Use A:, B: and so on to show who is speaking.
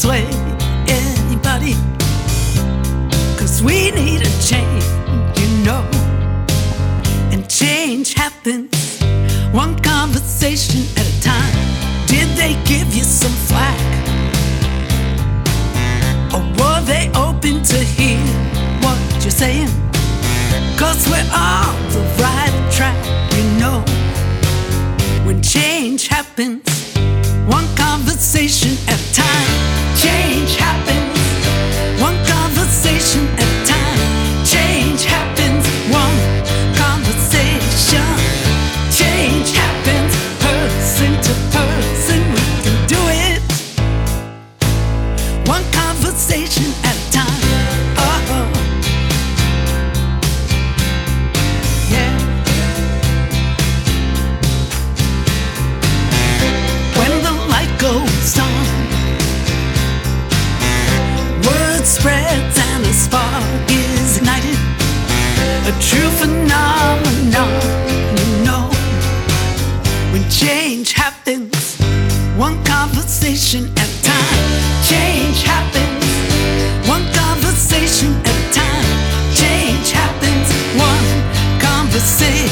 A: sway anybody, 'cause we need a change, you know. And change happens one conversation at a time. Did they give you some flack? Or were they open to hear what you're saying? 'Cause we're on the right track, you know. When change happens one conversation at a time. Change happens one conversation at a time. Change happens one conversation. Change happens person to person. We can do it one conversation at a time. Oh, yeah. When the light goes on, word spreads and a spark is ignited. A true phenomenon, you know. When change happens one conversation at a time. Change happens one conversation at a time. Change happens one conversation.